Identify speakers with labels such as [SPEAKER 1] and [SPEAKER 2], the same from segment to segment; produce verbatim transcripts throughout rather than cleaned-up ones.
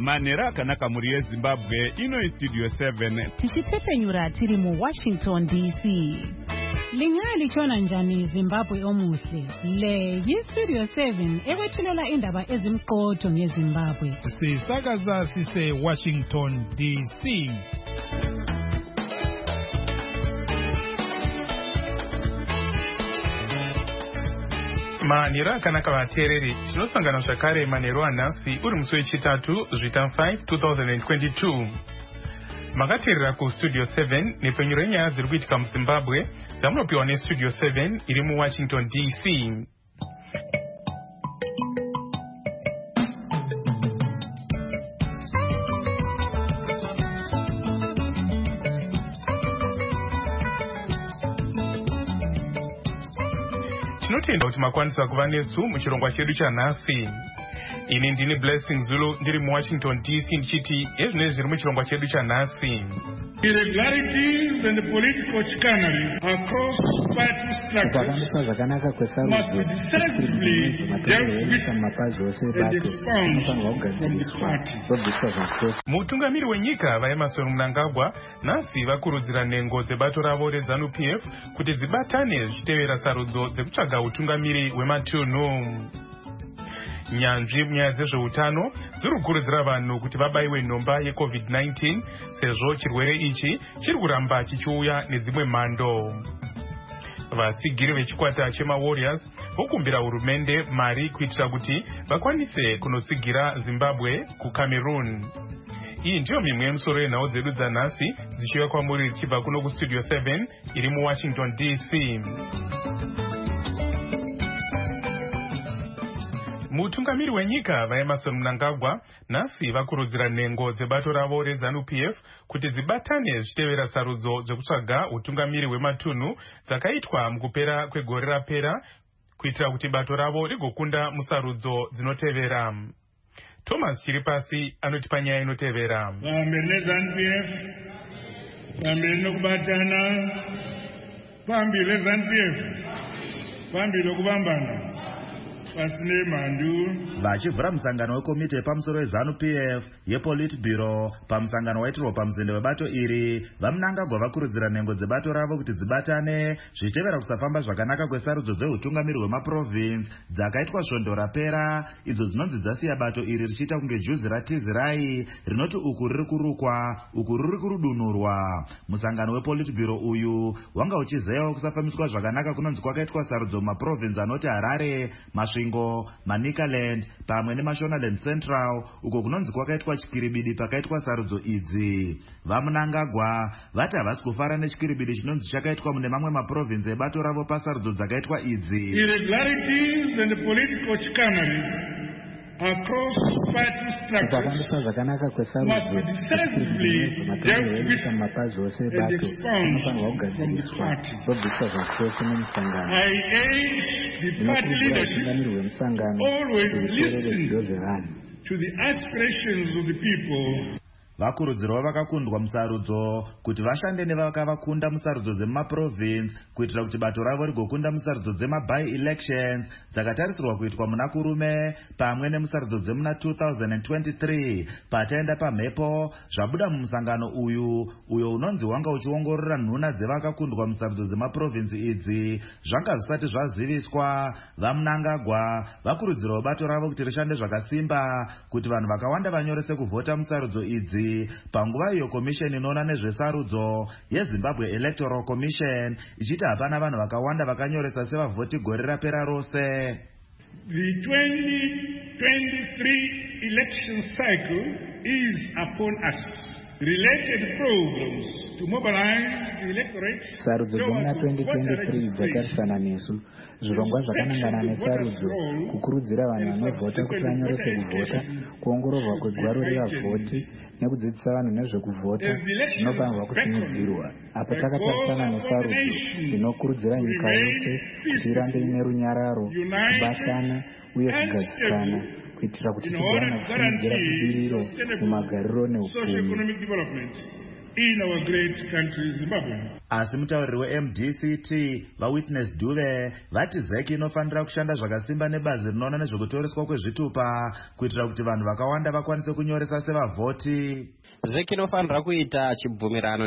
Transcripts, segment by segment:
[SPEAKER 1] Manera Kanaka Murie Zimbabwe, ino Studio seven.
[SPEAKER 2] Tichitepenyura tiri mu Washington D C. Lingali chona njani Zimbabwe omuhle. Le yi Studio seven ekwethulela indaba ezimqotho ngeZimbabwe.
[SPEAKER 3] Sisakaza sise Washington D C. Manira kanaka vateereri tinosangana zvakare manheru anhasi uri musi wechitatu zvita five twenty twenty-two. Makateerera kustudio seven nepfenyuro yenyaya dziri kuitika muZimbabwe dzamunopiwa nestudio seven iri muWashington D C. Tinotenda kuti makwanisa kuva nesu muchirongwa chedu chanhasi. Ini ndini Blessing Zulu ndiri muWashington D C ndichiti ezvinenge zviri muchirongwa chedu chanhasi.
[SPEAKER 4] Irregularities and political chicanery across party structures must be decisively dealt with and expunged from this party.
[SPEAKER 3] Mutungamiri wenyika vaEmmerson Mnangagwa nhasi vakurudzira nhengo dzebato ravo reZANU-P F kuti dzibatane zvichitevera sarudzo dzekutsvaga utungamiri hwematunhu. Nyanzvi munyaya dzezveutano dziri kukurudzira vanhu kuti vabaiwe nhomba yeCovid nineteen sezvo chirwere ichi chiri kuramba chichiuya nedzimwe mhando. Vatsigiri vechikwata chemaWarriors vokumbira hurumende mari kuitira kuti vakwanise kunotsigira Zimbabwe kuCameroon. Iyi ndiyo mimwe yemusoro yenhau dzedu dzanhasi dzichiuya kwamuri dzichibva kuno kustudio seven iri muWashington D C. Mutungamiri wenyika vaEmmerson Mnangagwa nhasi vakurudzira nhengo dzebato ravo reZANU-P F kuti dzibatane zvichitevera sarudzo dzekutsvaga utungamiri hwematunhu dzakaitwa mukupera kwegore rapera kuitira kuti bato ravo rigokunda musarudzo dzinotevera. Thomas Chiripasi anotipa nyaya inotevera.
[SPEAKER 4] Pamberi neZANU-P F, pamberi nokubatana, pamberi neZANU-P F, pamberi nokubambana.
[SPEAKER 5] Vachivhura musangano wekomiti yepamusoro weZANU-P F yePolitburo pamusangano waitirwa pamuzende webato iri, vaMnangagwa vakurudzira nhengo dzebato ravo kuti dzibatane zvichitevera kusafamba zvakanaka kwesarudzo dzeutungamiri hwemaprovince dzakaitwa svondo rapera, idzo dzinonzi dzasiya bato iri richiita kunge juzi ratizirai rinoti uku riri kurukwa uku riri kurudunurwa. Musangano wePolitburo uyu wanga uchizeyawo kusafambiswa zvakanaka kunonzi kwakaitwa sarudzo mumaprovince anoti Harare, Masvingo, Manicaland pamwe neMashonaland Central uko kunonzi kwakaitwa chikiribidi pakaitwa sarudzo idzi. VaMnangagwa vati havasi kufara nechikiribidi chinonzi chakaitwa mune mamwe maprovince ebato ravo pasarudzo dzakaitwa idzi.
[SPEAKER 4] Irregularities and political chicanery across party structures must be decisively dealt with and expunged from this party. I urge the party leadership always listen to the aspirations of the people.
[SPEAKER 5] Vakurudzirwa vakakundwa musarudzo kuti vashande nevakavakunda musarudzo dzemaprovince kuitira kuti bato ravo rigokunda musarudzo dzemaby elections dzakatarisirwa kuitwa muna kurume pamwe nemusarudzo dzemuna two thousand twenty-three. Pataenda pamhepo zvabuda mumusangano uyu uyo unonzi wanga uchiongorora nhuna dzevakakundwa musarudzo dzemaprovince idzi zvanga zvisati zvaziviswa. VaMnangagwa vakurudzirwa bato ravo kuti rishande zvakasimba kuti vanhu vakawanda vanyorese kuvhota musarudzo idzi. Panguva iyo komisheni inoona nezvesarudzo yeZimbabwe Electoral Commission ichiti hapana vanhu vakawanda vakanyoresa sevavhoti gore rapera rose.
[SPEAKER 4] The twenty twenty-three election cycle is upon us. Related programs to mobilize the electorate.
[SPEAKER 6] Sarudzo dzemuna twenty twenty-three dzakarisana nesu. Zvirongwa zvakanangana nesarudzo, kukurudzira vanhu vanovhota kuti vanyorese kuvhota, kuongororwa kwegwaro revavhoti nekudzidzisa vanhu nezvekuvhota zvinofanirwa kusimudzirwa. Apa takatarisana nesarudzo inokurudzira nyika yose kuti irambe ine runyararo, kubatana uye kugadzikana kuitira kuti tigone kusimudzira budiriro mumagariro neupfumi.
[SPEAKER 4] in our great country, Zimbabwe.
[SPEAKER 5] Asi mutauriri we-M D C T vaWitness Dube vati Z E C inofanira kushanda zvakasimba nebazi rinoona nezvekutoreswa kwezvitupa kuitira kuti vanhu vakawanda vakwanise kunyoresa sevavhoti.
[SPEAKER 7] Z E C inofanira kuita chibvumirano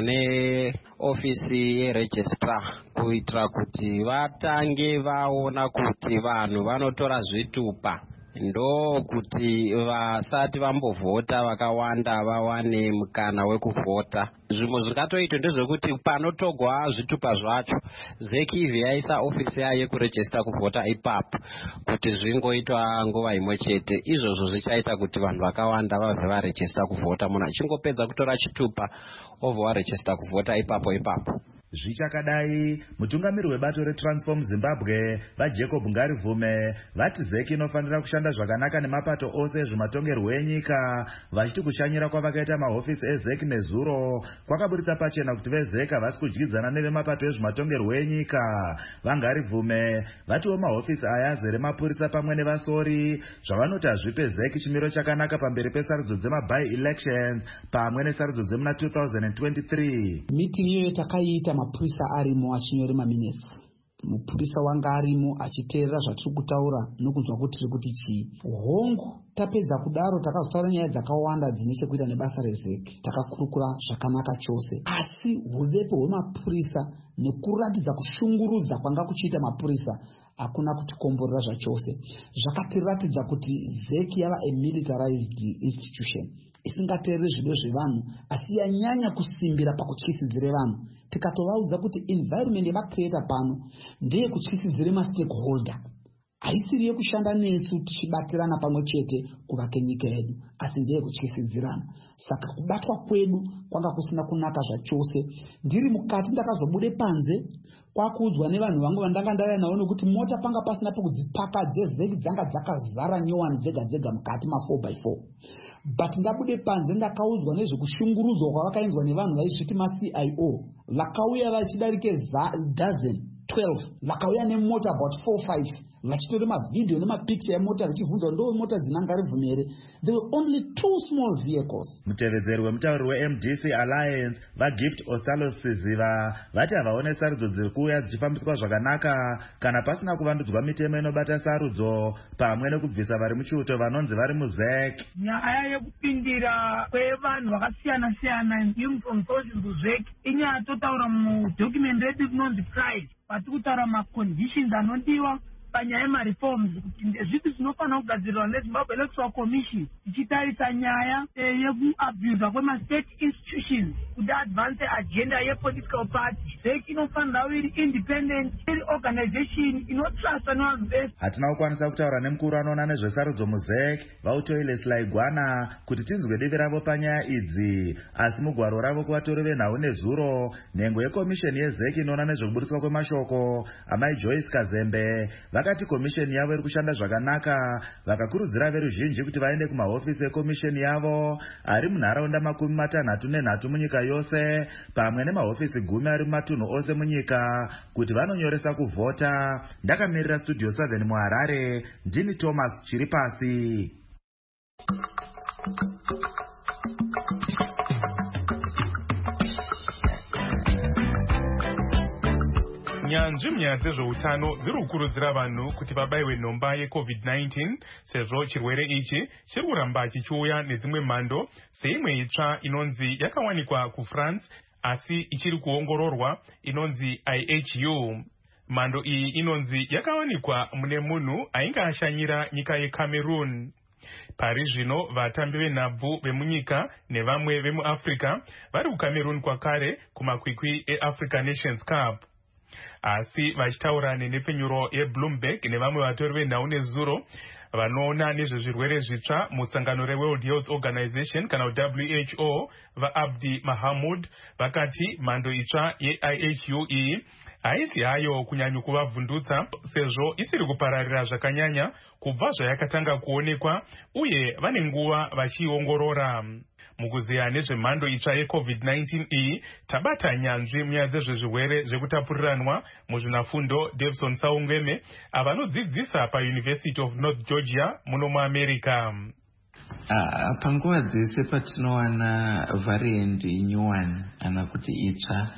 [SPEAKER 7] neofisi yeregistrar kuitira kuti vatange vaona kuti vanhu vanotora zvitupa ndo kuti vasati vambovhota vakawanda vawane mukana wekuvhota. Zvimwe zvikatoitwa ndezvekuti panotogwa zvitupa zvacho Z E C ivhi yaisa ofisi yayo yekurejista kuvhota ipapo kuti zvingoitwa nguva imwe chete. Izvozvo zvichaita kuti vanhu vakawanda vabve varejista kuvhota. Munhu achingopedza kutora chitupa obva warejista kuvhota ipapo ipapo.
[SPEAKER 5] Zvichakadai, mutungamiri webato reTransform Zimbabwe vaJacob Ngarivume vati Z E C inofanira kushanda zvakanaka nemapato ose ezvematongerwo enyika, vachiti kushanyira kwavakaita mahofisi eZ E C nezuro kwakaburitsa pachena kuti veZ E C havasi kudyidzana nevemapato ezvematongerwo enyika. VaNgarivume vatiwo mahofisi aya azere mapurisa pamwe nevasori zvavanoti hazvipe Z E C chimiro chakanaka pamberi pesarudzo dzema-by elections pamwe nesarudzo dzemuna two thousand twenty-three.
[SPEAKER 8] Meeting iyoyo takaita mapurisa arimo achinyore maminesi. Mupurisa wanga arimo achiteerera zvatiri kutaura nokunzwa kuti tiri kuti chii. Hongu tapedza kudaro takazotaura nyaya dzakawanda dzine chekuita nebasa reZ E C. Takakurukura zvakanaka chose. Asi huvepo hwemapurisa nekuratidza kushungurudza kwanga kuchiita mapurisa hakuna kutikomborera zvachose. Zvakatiratidza kuti Z E C yava a militarized institution isingateereri zvido zvevanhu asi yanyanya kusimbira pakutyisidzira vanhu. Tikatovaudza kuti environment yavacreata pano ndeye kutyisidzira mastakeholder, haisiri yekushanda nesu tichibatirana pamwe chete kuvake nyika yedu, asi ndeye kutyisidzirana. Saka kubatwa kwedu kwanga kusina kunaka zvachose. Ndiri mukati ndakazobude panze kwakuudzwa nevanhu vangu vandanga ndauya navo nokuti mota panga pasina pekudzipaka dzeZ E C dzanga dzakazara nyowani dzega dzega mukati ma four by four. But ndabude panze ndakaudzwa nezvekushungurudzwa kwavakainzwa nevanhu vaisviti ma-C I O vakauya vachidarike dozen twelve, vakauya nemota about four five vachitore mavidhio nemapicture emota vachibvunzwa ndo mota dzina Ngarivume here. There were only two small vehicles.
[SPEAKER 5] Mutevedzeri wemutauriri we-M D C Alliance vaGift Osalo Siziva vati havaone sarudzo dziri kuuya dzichifambiswa zvakanaka kana pasina kuvandudzwa mitemo inobata sarudzo pamwe nekubvisa vari muchiuto vanonzi vari muZ E C.
[SPEAKER 9] Nyaya yekupindira kwevanhu vakasiyana siyana yemufonzozi muZ E C inyaya totaura mudocument redu kunonzi Pride. Pati kutaura maconditions anodiwa panyaya yemareforms kuti ndezvipi zvinofanira kugadzirwa neZimbabwe Electoral Commission ichitarisa nyaya yekuabhuza kwema-state institutions kuti advance agenda yepolitical party. Z E C inofanira iri independent, iri organization inotrustwa nevanhu vese.
[SPEAKER 5] Hatina kukwanisa kutaura nemukuru anoona nezvesarudzo muZ E C Vautoile Selaigwana kuti tinzwe divi ravo panyaya idzi, asi mugwaro ravo kuvatori venhau nezuro nhengo yekomisheni yeZ E C inoona nezvekuburitswa kwemashoko amai Joyce Kazembe vakati komisheni yavo iri kushanda zvakanaka, vakakurudzira veruzhinji kuti vaende kumahofisi ekomisheni yavo ari munharaunda makumi matanhatu nenhatu munyika yose pamwe nemahofisi gumi ari mumatunhu ose munyika kuti vanonyoresa kuvhota. Ndakamirira studio seven muHarare, ndini Thomas Chiripasi.
[SPEAKER 3] Nyanzvi munyaya dzezveutano dziri kukurudzira vanhu kuti vabayiwe nhomba yeCovid nineteen sezvo chirwere ichi chiri kuramba chichiuya nedzimwe mhando seimwe itsva inonzi yakawanikwa kuFrance asi ichiri kuongororwa inonzi I H U. Mhando iyi inonzi yakawanikwa mune munhu ainge ashanyira nyika yeCameroon. Pari zvino vatambi venhabvu vemunyika nevamwe vemuAfrica vari kuCameroon kwakare kumakwikwi eAfrica Nations Cup. Asi vachitaura nenhepfenyuro yeBloomberg nevamwe vatori venhau nezuro vanoona nezvezvirwere zvitsva musangano reWorld Health Organization kana W H O vaAbdi Mahamud vakati mhando itsva yeI H U iyi haisi hayo kunyanyo kuvavhundutsa sezvo isiri kupararira zvakanyanya kubva zvayakatanga kuonekwa uye vane nguva vachiongorora. Mukuziya nezvemhando itsva yeCovid nineteen iyi tabata nyanzvi munyaya dzezvezvirwere zvekutapuriranwa muzvinafundo Davison Saungweme avanodzidzisa paUniversity of North Georgia muno muAmerica.
[SPEAKER 10] Uh, panguva dzese patinowana variant nyuwani kana kuti itsva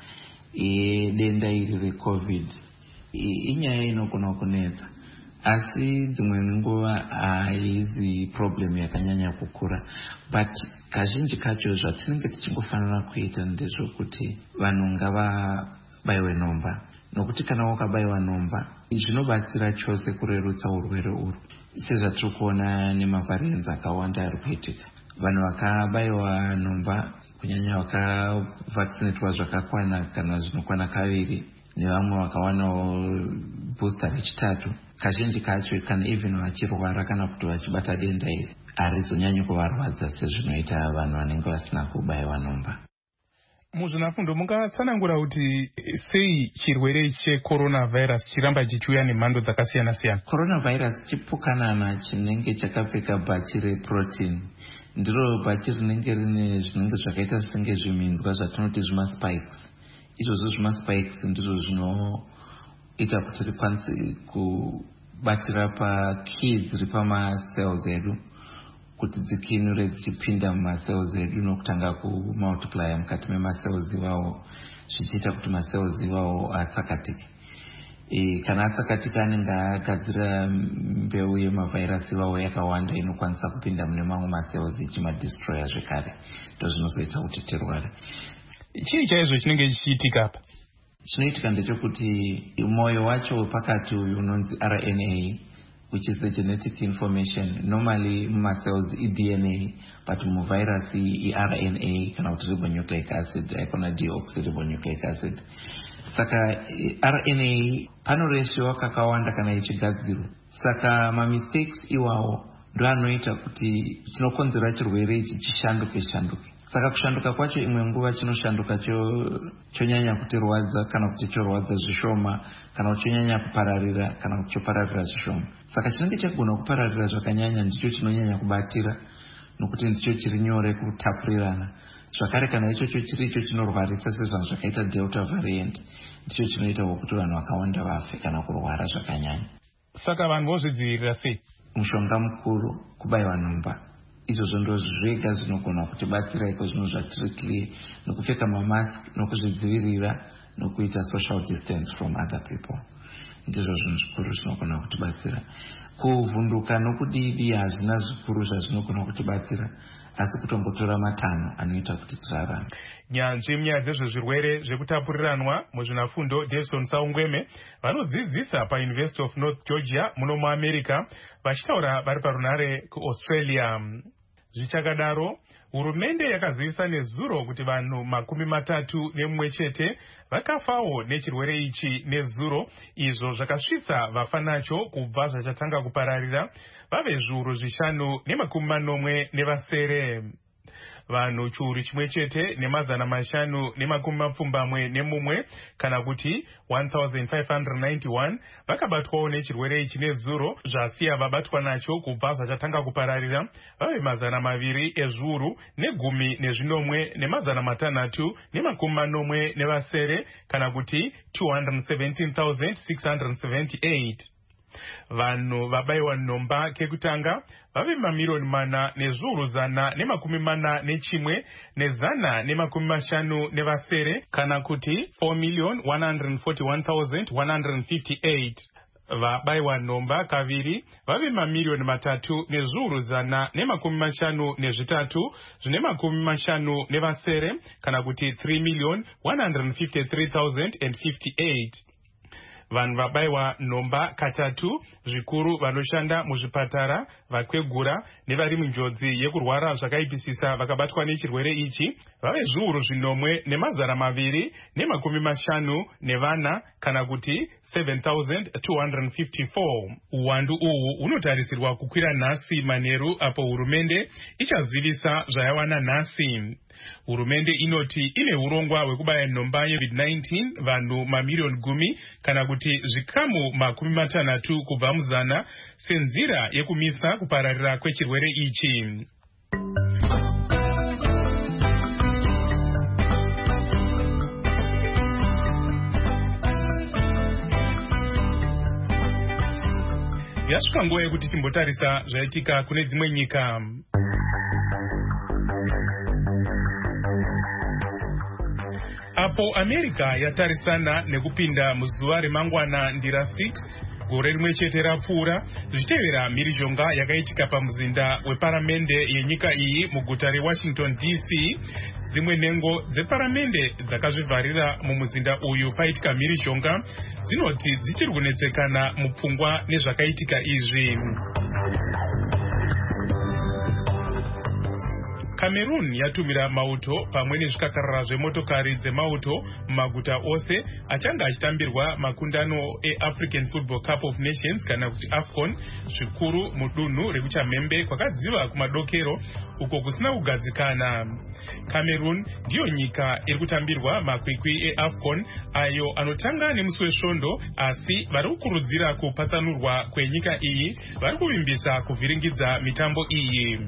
[SPEAKER 10] yedenda iri recovid inyaya inogona kunetsa, asi dzimwe nguva haizi problem yakanyanya kukura, but kazhinji kacho zvatinenge tichingofanira kuita ndezvokuti vanhu ngavabayiwe nhomba, nokuti kana wakabayiwa nhomba zvinobatsira chose kurerutsa urwere urwu, sezvatiri kuona nemavariants akawanda ari kuitika. Vanhu vakabayiwa nhomba, kunyanya vakavaccinatwa zvakakwana kana zvinokwana kaviri, nevamwe vakawanawo booster rechitatu, kazhinji kacho kana even vachirwara kana kuti vachibata denda iri harizonyanyi kuvarwadza sezvinoita vanhu vanenge vasina kubayiwa nhomba.
[SPEAKER 3] Muzvinafundo mungatsanangura kuti sei chirwere checoronavirus chiramba chichiuya nemhando dzakasiyana siyana?
[SPEAKER 10] Coronavirus chipukanana chinenge chakapfeka bhachi reprotein, ndiro bhachi rinenge rine zvinenge zvakaita senge zviminzwa zvatinoti zvimaspikes. Izvozvo zvimaspikes ndizvo zvinoita kuti rikwanise kubatira pakey dziri pamacells edu kuti dzikinure dzichipinda mumacells edu nokutanga kumultiplya mukati memacells iwawo, zvichiita kuti macells iwawo atsakatike. E, kana atsakatika anenge agadzira mbeu yemavhairasi iwawo yakawanda inokwanisa kupinda mune mamwe macells ichimadestroya zvekare, ndozvinozoita kuti tirware.
[SPEAKER 3] Chii chaizvo chinenge chichiitika apa?
[SPEAKER 10] Chinoitika ndechekuti mwoyo wacho pakati uyu unonzi R N A, which is the genetic information. Normally mumacells i D N A, but muvirus i R N A kana kuti ribonucleic acid, ikona deoxyribonucleic acid. Saka R N A panoreshiwa kakawanda kana ichigadzirwa. Saka mamistakes iwawo ndo anoita kuti chinokonzera chirwere ichi chishanduke shanduke. Saka kushanduka kwacho imwe nguva chinoshanduka cho chonyanya kutirwadza kana kuti chorwadza zvishoma, kana kuti chonyanya kupararira kana kuti chopararira zvishoma. Saka chinenge chagona kupararira zvakanyanya ndicho chinonyanya kubatira, nokuti ndicho chiri nyore kutapurirana. Zvakare kana ichocho chiricho chinorwarisa sezvanhu zvakaita delta variant, ndicho chinoita kuti vanhu vakawanda vafe kana kurwara zvakanyanya.
[SPEAKER 3] Saka vanhu vozvidzivirira sei?
[SPEAKER 10] Mushonga mukuru, kubayiwa nhomba. Izvozvo ndo zvega zvinogona kutibatsira iko zvinhu zvatiri clear, nokupfeka mamask, nokuzvidzivirira, nokuita social distance from other people. Ndizvo zvinhu zvikuru zvinogona kutibatsira. Kuvhunduka nokudidi hazvina zvikuru zvazvinogona kutibatsira, asi kutongotora matanho anoita kuti tirarame.
[SPEAKER 3] Nyanzvi munyaya dzezvezvirwere zvekutapuriranwa muzvinafundo Davison Saungweme vanodzidzisa paUniversity of North Georgia muno muAmerica, vachitaura vari parunare kuAustralia. Zvichakadaro, hurumende yakazivisa nezuro kuti vanhu makumi matatu nemumwe chete vakafawo nechirwere ichi nezuro, izvo zvakasvitsa vafa nacho kubva zvachatanga kupararira vave zviuru zvishanu nemakumi manomwe nevasere. Vanhu chiuru chimwe chete nemazana mashanu nemakumi mapfumbamwe nemumwe kana kuti one thousand five hundred ninety-one vakabatwawo nechirwere ichi nezuro, zvasiya vabatwa nacho kubva zvachatanga kupararira vave mazana maviri ezviuru negumi nezvinomwe nemazana matanhatu nemakumi manomwe nevasere kana kuti two hundred seventeen thousand six hundred seventy-eight. Vanhu vabayiwa nhomba kekutanga vave mamiliyoni mana nezviuru zana nemakumi mana nechimwe nezana nemakumi mashanu nevasere kana kuti four million one hundred forty-one thousand one hundred fifty-eight. Vabayiwa nhomba kaviri vave mamiliyoni matatu nezviuru zana nemakumi mashanu nezvitatu zvine makumi mashanu nevasere kana kuti three million one hundred fifty-three thousand fifty-eight. Vanhu vabayiwa nhomba katatu zvikuru vanoshanda muzvipatara, vakwegura nevari munjodzi yekurwara zvakaipisisa vakabatwa nechirwere ichi vave zviuru zvinomwe nemazana maviri nemakumi mashanu nevana kana kuti seven thousand two hundred fifty-four. Uwandu uhu unotarisirwa kukwira nhasi manheru apo hurumende ichazivisa zvayawana nhasi. Hurumende inoti ine urongwa hwekubaya nhomba yeCovid nineteen vanhu mamiliyoni gumi kana kuti zvikamu makumi matanhatu kubva muzana senzira yekumisa kupararira kwechirwere ichi. Yasvika nguva yekuti timbotarisa zvaitika kune dzimwe nyika. Apo America yatarisana nekupinda muzuva remangwana ndira six gore rimwe chete rapfuura zvichitevera mhirizhonga yakaitika pamuzinda weparamende yenyika iyi muguta reWashington D C. Dzimwe nhengo dzeparamende dzakazvivharira mumuzinda uyu paitika mhirizhonga dzinoti dzichiri kunetsekana mupfungwa nezvakaitika izvi. Cameroon yatumira mauto pamwe nezvikakarara zvemotokari dzemauto mumaguta ose achanga achitambirwa makundano eAfrican Football Cup of Nations kana kuti AFCON zvikuru mudunhu rekuchamhembe kwakadziva kumadokero uko kusina kugadzikana. Cameroon ndiyo nyika iri kutambirwa makwikwi eAFCON ayo anotanga nemusi wesvondo, asi vari kukurudzira kupatsanurwa kwenyika iyi vari kuvimbisa kuvhiringidza mitambo iyi.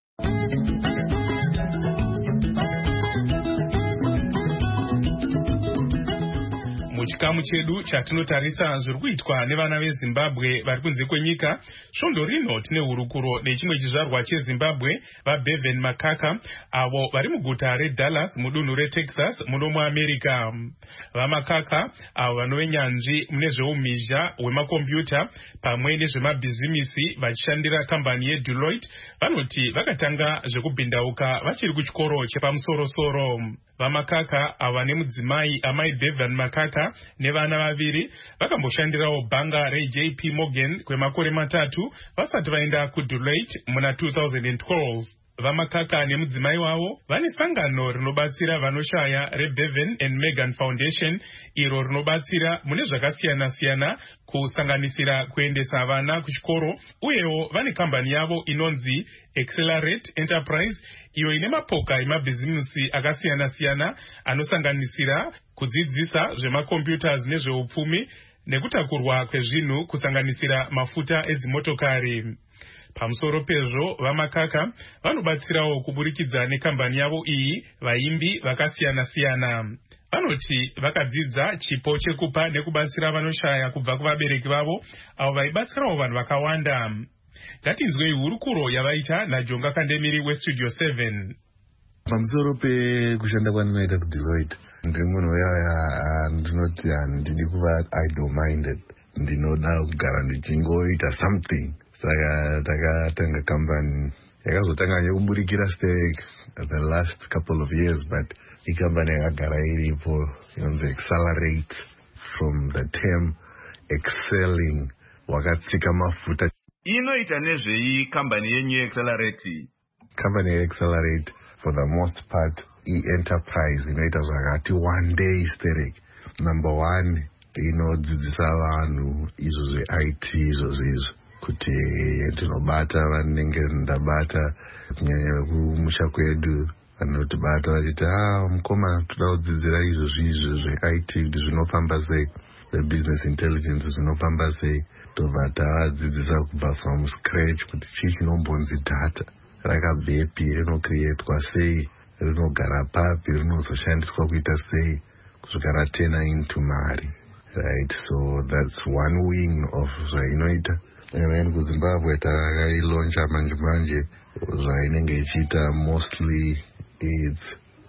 [SPEAKER 3] Muchikamu chedu chatinotarisa zviri kuitwa nevana veZimbabwe vari kunze kwenyika, svondo rino tine hurukuro nechimwe chizvarwa cheZimbabwe vaBevan Makaka avo vari muguta reDallas mudunhu reTexas muno muAmerica. VaMakaka avo vanove nyanzvi mune zveumhizha hwemakombiyuta pamwe nezvemabhizimisi vachishandira kambani yeDeloitte vanoti vakatanga zvekubhindauka vachiri kuchikoro chepamusoro-soro. VaMakaka ava nemudzimai amai Bevan Makaka nevana vaviri vakamboshandirawo bhanga reJ P Morgan kwemakore matatu vasati vaenda kuDeloitte muna two thousand twelve. VaMakaka nemudzimai wavo vane sangano rinobatsira vanoshaya reBevan and Megan Foundation iro rinobatsira mune zvakasiyana-siyana kusanganisira kuendesa vana kuchikoro, uyewo vane kambani yavo inonzi Accelerate Enterprise iyo ine mapoka emabhizimisi akasiyana-siyana anosanganisira kudzidzisa zvemakombiyutas nezveupfumi nekutakurwa kwezvinhu kusanganisira mafuta edzimotokari. Pamusoro pezvo VaMakaka vanobatsirawo kuburikidza nekambani yavo iyi vaimbi vakasiyana-siyana. Vanoti vakadzidza chipo chekupa nekubatsira vanoshaya kubva kuvabereki vavo avo vaibatsirawo vanhu vakawanda. Ngatinzwei hurukuro yavaita naJonga Kandemiri weStudio seven.
[SPEAKER 11] Pamusoro pekushanda kwandinoita kuDeloitte, ndiri munhu uyaya ndinoti handidi kuva idle-minded, ndinoda kugara ndichingoita something. Saka takatanga kambani yakazotanga nekuburikira stake the last couple of years, but ikambani yakagara iripo inonzi Accelerate, from the term excelling, wakatsika mafuta.
[SPEAKER 1] Inoita nezvei kambani yenyu Accelerate?
[SPEAKER 11] Kambani yeAccelerate for the most part i-enterprise inoita zvakati one day sterek. Number one, inodzidzisa vanhu izvo zve-I T izvo zvezvo kuti tinobata vanenge ndabata kunyanya kumusha kwedu vanotibata vachiti ah mukoma toda kudzidzira izvo zvizvo zve-I T kuti zvinofamba sei, the business intelligence zvinofamba sei, tobva tavadzidzisa kubva from scratch kuti chii chinombonzi data, rakabvepi, rinocreatwa sei, rinogara papi, rinozoshandiswa kuita sei, kusvika ratena into mari, right? So that's one wing of zvainoita. And kuZimbabwe takailauncha manje manje zvainenge ichiita mostly it's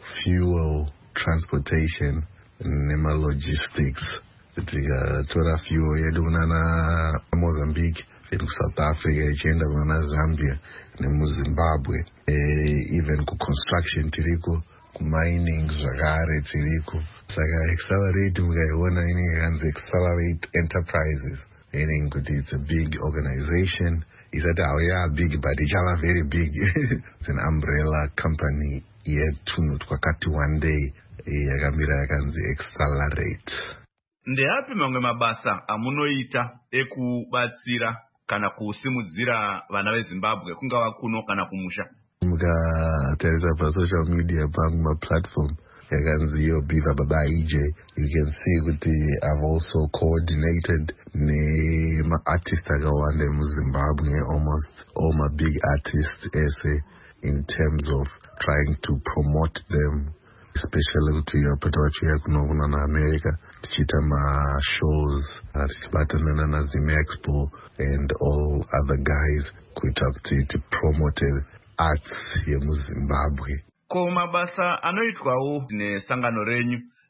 [SPEAKER 11] fuel transportation nema-logistics. Tikatora fuel yedu kunana Mozambique, South Africa, ichienda kunana Zambia nemuZimbabwe, eh, even kuconstruction tiriko, kumining zvakare tiriko. Saka Accelerate mukaiona inenge kanzi Accelerate Enterprises, meaning it's a big organization. He said, oh yeah, big, but it's a very big. It's an umbrella company. Yet to one day, yakamira yakanzi Accelerate.
[SPEAKER 1] Ndeapi mamwe mabasa amunoita ekubatsira kana kusimudzira vana veZimbabwe kungava kuno kana kumusha?
[SPEAKER 11] Mukatarisa pa social media pangu ma platform yakanzi yo Biva Baba E J, you can see kuti I've also coordinated nema artists akawanda muZimbabwe, almost all my big artists ese, in terms of trying to promote them, especially kuti yapata vachiya kuno kuna America, tichita ma shows, tichibatana na Zim Expo and all other guys kuita kuti ti promote arts yemuZimbabwe.
[SPEAKER 1] Ko mabasa anoitwawo nesangano renyu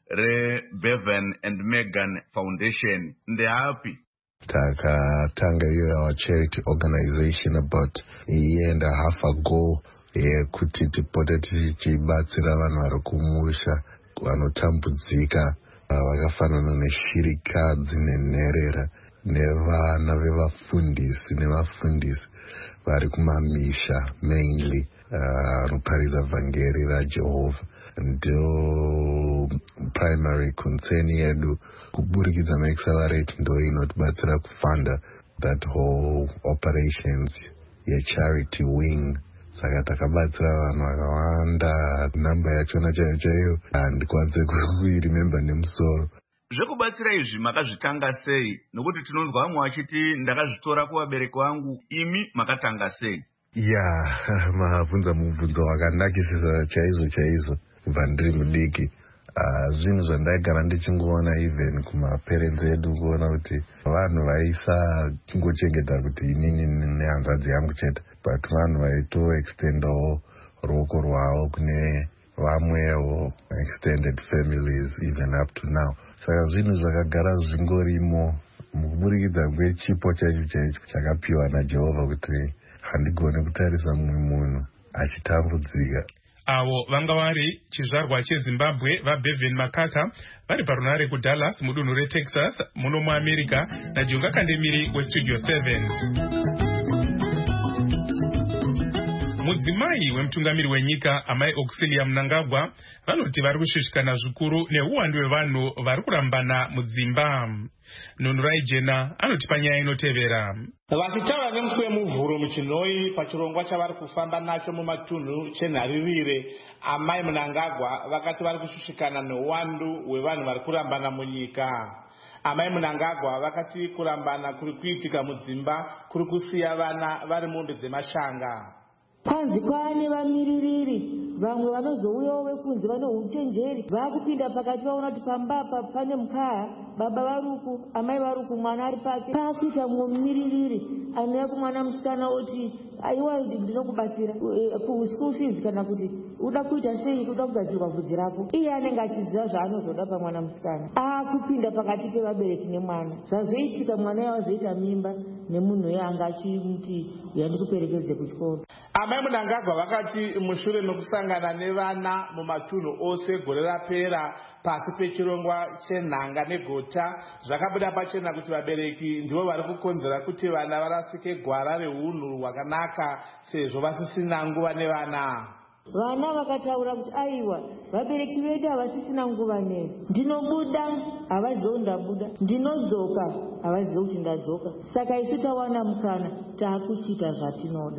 [SPEAKER 1] reBevan and Megan Foundation ndeapi?
[SPEAKER 11] Takatanga iyo our charity organization about a year and a half ago kuti tipote tichibatsira vanhu vari kumusha vanotambudzika vakafanana neshirikadzi nenherera nevana vevafundisi nevafundisi vari kumamisha mainly vanoparidza uh, vhangeri raJehovha. Ndo primary concern yedu kuburikidza maaccelerate ndo inotibatsira kufunda that whole operations yecharity wing. Saka takabatsira vanhu vakawanda, namba yachona chaiyo chaiyo handikwanise kuiremember nemusoro.
[SPEAKER 1] Zvekubatsira izvi makazvitanga sei? Nokuti tinonzwa vamwe vachiti ndakazvitora kuvabereki vangu, imi makatanga sei?
[SPEAKER 11] Ya, mabvunza mubvunzo wakanakisisa chaizvo chaizvo kubva ndiri mudiki. Uh, zvinhu zvandaigara ndichingoona even kumaparents edu kuona kuti vanhu vaisangochengetedza kuti inini nehanzvadzi yangu chete, but vanhu vaitoextendawo ruoko rwavo kune vamwewo extended families even up to now. Saka zvinhu zvakagara zvingorimo mukuburikidza kwechipo chaicho chaicho chakapiwa naJehovha kuti handigoni kutarisa mumwe munhu achitambudzika.
[SPEAKER 3] Avo vanga vari chizvarwa cheZimbabwe vaBevan Makaka vari parunare kuDallas mudunhu reTexas muno muAmerica naJunga Kandemiri weStudio seven. Mudzimai wemutungamiri wenyika amai Auxilia Mnangagwa vanoti vari kushushikana zvikuru neuwandu hwevanhu vari kurambana mudzimba. Nunhurai Jena anoti panyaya inotevera.
[SPEAKER 12] Vachitaura nemusi wemuvhuro muChinoi pachirongwa chavari kufamba nacho mumatunhu chenharirire, amai Mnangagwa vakati vari kushushikana neuwandu hwevanhu vari kurambana munyika. Amai Mnangagwa vakati kurambana kuri kuitika mudzimba kuri kusiya vana vari mombe dzemashanga.
[SPEAKER 13] Kwanzi kwaane vamiririri, vamwe vanozouyawo vekunzi vane uchenjeri, vakupinda pakati vaona kuti pambapa pane mukaya, baba varuku, amai varuku, mwana ari pake. Pakuita mumwe mumiririri anouya kumwana musikana oti aiwa ndinokubatsira kuschool fees kana kuti uda kuita sei, uda kugadzirwa bvudzi rako. Iye anenge achiziva zvaanozoda pamwana musikana. Akupinda pakati pevabereki nemwana. Zvazoitika mwana yavazoita mimba nemunhu yanga achimuti yandikuperekedze kuchikoro.
[SPEAKER 12] Amai Mnangagwa vakati mushure mekusangana nevana mumatunhu ose gore rapera pasi pechirongwa chenhanga negota, zvakabuda pachena kuti vabereki ndivo vari kukonzera kuti vana varasike gwara reunhu hwakanaka sezvo vasisina nguva nevana.
[SPEAKER 13] Vana vakataura kuti aiwa vabereki vedu havasisina nguva nesu, ndinobuda havazivi ndabuda, ndinodzoka havazivi kuti ndadzoka, saka isu tawana mukana taakuchita zvatinoda.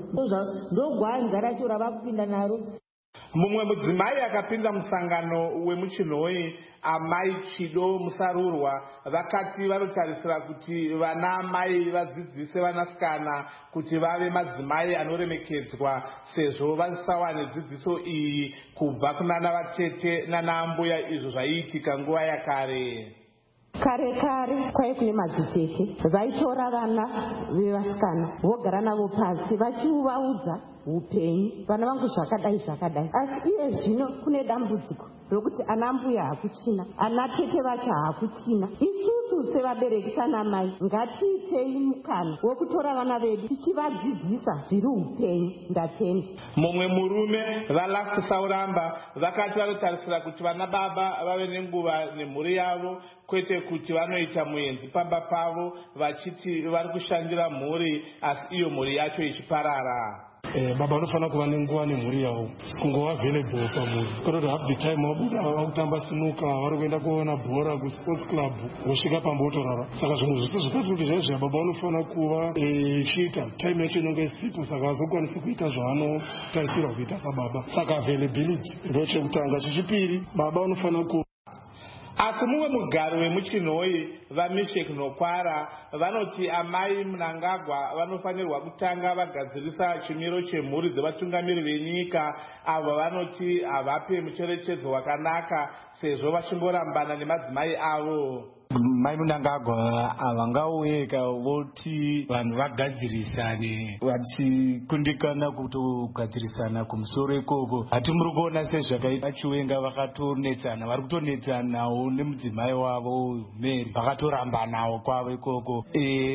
[SPEAKER 13] Ndogwanza racho ravakupinda naro.
[SPEAKER 12] Mumwe mudzimai akapinda musangano wemuChinoi, amai Chido Musarurwa, vakati vanotarisira kuti vana mai vadzidzise vanasikana kuti vave madzimai anoremekedzwa sezvo vasawane dzidziso iyi kubva kunana vatete nana mbuya, izvo zvaiitika nguva yakare.
[SPEAKER 14] Kare kare kwai kune madzitete vaitora vana vevasikana vogara navo pasi vachivaudza upenyu, vana vangu zvakadai zvakadai. Asi iye zvino kune dambudziko rokuti ana mbuya hakuchina, ana tete vacho hakuchina. Isusu sevabereki sana mai ngatiitei mukana wokutora vana vedu tichivadzidzisa zviri upenyu. Ndatenda
[SPEAKER 12] mumwe murume vaLast Sauramba vakati vanotarisira kuti vana baba vave nenguva nemhuri yavo kwete kuti vanoita muenzi pamba pavo vachiti vari kushandira mhuri asi iyo mhuri yacho ichiparara.
[SPEAKER 15] Eh, baba vanofana kuva nenguva nemhuri yavo, kungova available pamhuri, kwete half the time vabuda vakutamba sinuka, vari kuenda kuona bhora kusports club, vosvika pambotorara. Saka zvinhu zvose zvitatu kuti zvaizvo baba vanofana kuva chiita time yacho inonge isipo, saka hazokwanisi kuita zvaanotarisirwa kuita sababa. Saka availability ndo chekutanga. Chechipiri, baba vanofana ku
[SPEAKER 12] Asi mumwe mugari wemuChinoi vaMeshek Nokwara vanoti amai Mnangagwa vanofanirwa kutanga vagadzirisa chimiro chemhuri dzevatungamiri venyika avo vanoti havape mucherechedzo wakanaka sezvo vachingorambana nemadzimai avo.
[SPEAKER 16] Mai Mnangagwa havangauye voti vanhu vagadzirisane vachikundikana kutogadzirisana kumusoro ikoko. Hatimuri kuona sezvakaita Chiwenga vakatonetsana, vari kutonetsanawo nemudzimai wavo Mary, vakatorambanawo kwavo ikoko.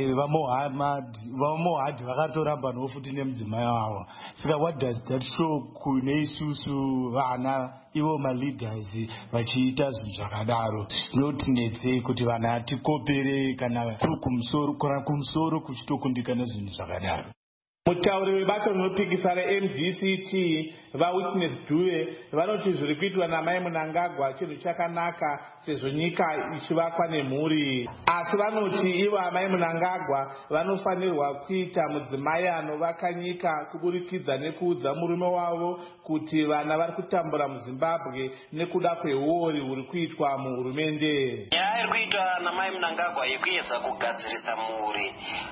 [SPEAKER 16] Vamohadhi vakatorambanawo futi nemudzimai wavo. Saka what does that show kune isusu vana ivo maleaders vachiita zvinhu zvakadaro? Zvinoti kuti vana tikopere kana kuri kumusoro kana kumusoro kuchitokundikana zvinhu zvakadaro.
[SPEAKER 12] Mutauri webato rinopikisa reM D C T vaWitness Dube vanoti zviri kuitwa naMai Mnangagwa chinhu chakanaka sezvo nyika ichivakwa nemhuri. Asi vanoti ivo amai Mnangagwa vanofanirwa kuita mudzimai anovaka nyika kuburikidza nekuudza murume wavo kuti vana vari kutambura muZimbabwe nekuda kweuori huri kuitwa muhurumende.
[SPEAKER 7] Nyaya iri kuitwa naMai Mnangagwa yekuedza kugadzirisa mhuri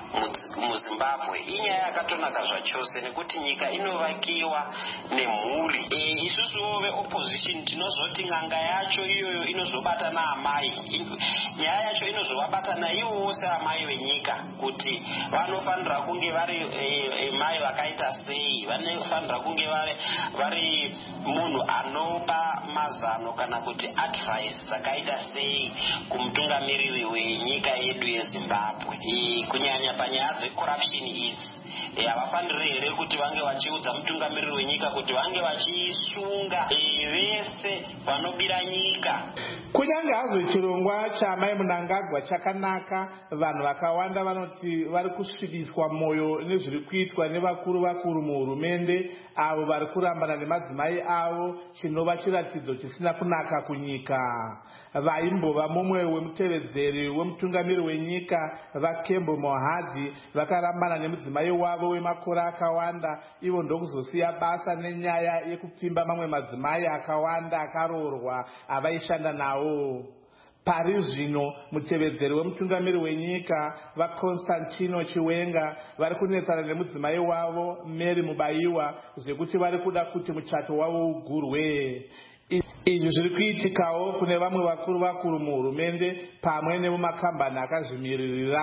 [SPEAKER 7] muZimbabwe inyaya yakatonaka zvachose nekuti nyika inovakiwa nemhuri. E, isusuwo veopposition tinozoti n'anga yacho iyoyo inozobata naamai. Nyaya yacho inozovabata naivowo seamai venyika kuti vanofanira kunge vari e, e, mai vakaita sei, vanofanira kunge vari vari munhu anopa mazano kana kuti advice dzakaita sei kumutungamiriri wenyika yedu yeZimbabwe. E, kunyanya panyaya dzecorruption idzi havafaniri here kuti vange vachiudza mutungamiriri wenyika kuti vange vachisunga vese vanobira nyika.
[SPEAKER 12] Kunyange hazvo chirongwa chaMai Mnangagwa chakanaka, vanhu vakawanda vanoti vari kusvibiswa mwoyo nezviri kuitwa nevakuru vakuru muhurumende avo vari kurambana nemadzimai avo, chinova chiratidzo chisina kunaka kunyika. Vaimbova mumwe wemutevedzeri wemutungamiri wenyika vaKembo Mohadhi vakarambana nemudzimai wavo wemakore akawanda, ivo ndokuzosiya basa nenyaya yekupfimba mamwe madzimai akawanda akaroorwa avaishanda nawo. Pari zvino mutevedzeri wemutungamiri wenyika vaConstantino Chiwenga vari kunetsana nemudzimai wavo Mary Mubayiwa zvekuti vari kuda kuti muchato wavo ugurwe. Izvi zviri kuitikawo kune vamwe vakuru vakuru muhurumende pamwe nemumakambani akazvimiririra.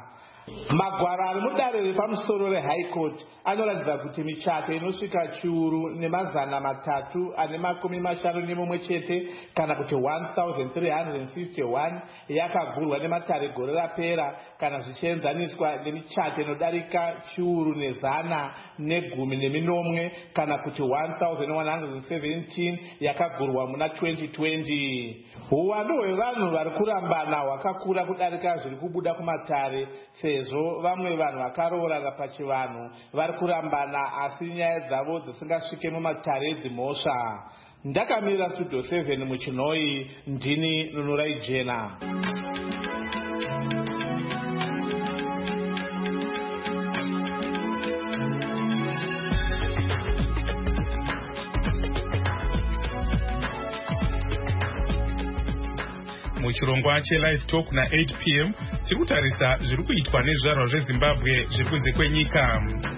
[SPEAKER 12] Magwaro ari mudare repamusoro reHigh Court anoratidza kuti michato inosvika chiuru nemazana matatu ane makumi mashanu nemumwe chete kana kuti one thousand three hundred fifty-one yakagurwa nematare gore rapera, kana zvichienzaniswa nemichato inodarika chiuru nezana negumi neminomwe kana kuti one thousand one hundred seventeen yakagurwa muna twenty twenty. Uwandu hwevanhu vari kurambana hwakakura kudarika zviri kubuda kumatare, sezvo vamwe vanhu vakaroorana pachivanhu vari kurambana asi nyaya dzavo dzisingasvike mumatare edzimhosva. Ndakamirira Studio seven muChinoi, ndini Nunurai Jena.
[SPEAKER 3] Muchirongwa cheLive Talk na eight p m tiri kutarisa zviri kuitwa nezvizvarwa zveZimbabwe zviri kunze kwenyika.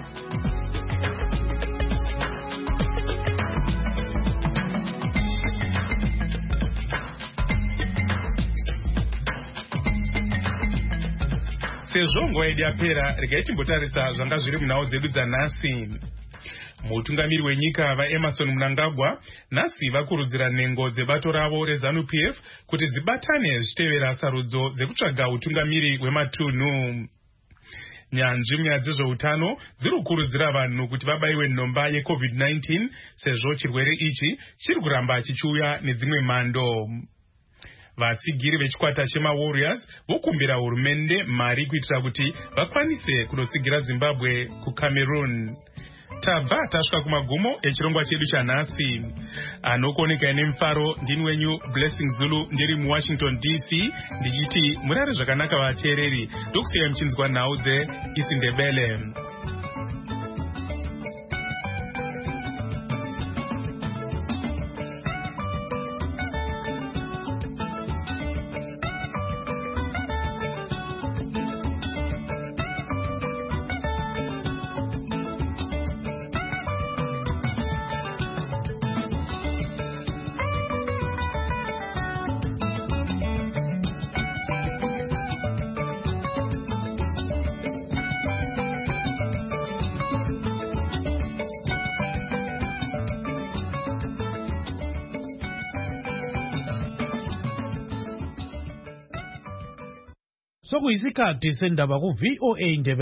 [SPEAKER 3] Sezvo nguva yedu yapera, regai timbotarisa zvanga zviri munhau dzedu dzanhasi. Mutungamiri wenyika vaEmmerson Mnangagwa nhasi vakurudzira nhengo dzebato ravo reZANU P F kuti dzibatane zvichitevera sarudzo dzekutsvaga utungamiri hwematunhu. Nyanzvi munyaya dzezveutano dziri kukurudzira vanhu kuti vabayiwe nhomba yeCovid nineteen sezvo chirwere ichi chiri kuramba chichiuya nedzimwe mhando. Vatsigiri vechikwata chemaWarriors vokumbira hurumende mari kuitira kuti vakwanise kunotsigira Zimbabwe kuCameroon. Tabva tasvika kumagumo echirongwa chedu chanhasi. Anokuoneka nemufaro ndini wenyu Blessing Zulu ndiri muWashington D C ndichiti murare zvakanaka vateereri, ndokusiyai muchinzwa nhau dzeIsiNdebele.
[SPEAKER 17] sokuyisikhathi sendaba ku-V O A Ndebele.